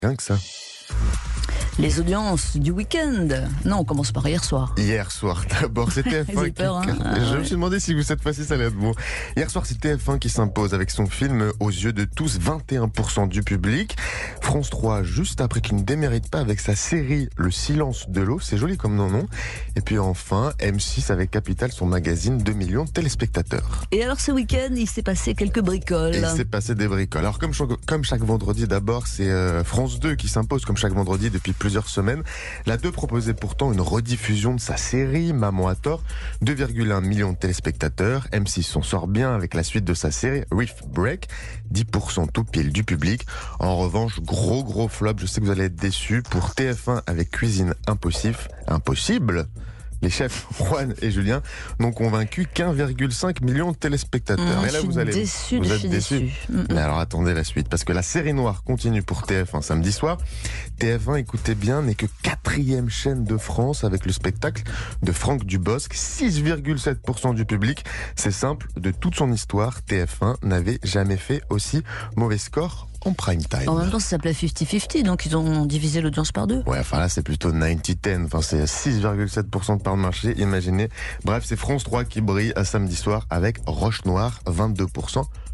Rien que ça. Les audiences du week-end. Non, on commence par hier soir. Hier soir, d'abord, c'était Vous avez TF1 peur, hein? Je me suis demandé si cette fois-ci ça allait être bon. Hier soir, c'est TF1 qui s'impose avec son film aux yeux de tous, 21% du public. France 3, juste après qu'il ne démérite pas avec sa série Le Silence de l'eau, c'est joli comme nom. Et puis enfin, M6 avec Capital, son magazine, 2 millions de téléspectateurs. Et alors ce week-end, il s'est passé quelques bricoles. Et il s'est passé des bricoles. Alors comme chaque vendredi, d'abord, c'est France 2 qui s'impose comme chaque vendredi depuis plusieurs semaines. La 2 proposait pourtant une rediffusion de sa série Maman a tort, 2,1 millions de téléspectateurs. M6 s'en sort bien avec la suite de sa série Reef Break, 10% tout pile du public. En revanche, gros flop, je sais que vous allez être déçus, pour TF1 avec Cuisine Impossible. Les chefs Juan et Julien n'ont convaincu qu'1,5 million de téléspectateurs. Et là, vous êtes déçus. Mais alors attendez la suite, parce que la série noire continue pour TF1 samedi soir. TF1, écoutez bien, n'est que 4e chaîne de France avec le spectacle de Franck Dubosc, 6,7% du public. C'est simple, de toute son histoire, TF1 n'avait jamais fait aussi mauvais score en prime time. En même temps, ça s'appelait 50-50, donc ils ont divisé l'audience par 2. Ouais, enfin là, c'est plutôt 90-10. Enfin, c'est 6,7% de part de marché, imaginez. Bref, c'est France 3 qui brille à samedi soir avec Roche Noire, 22%.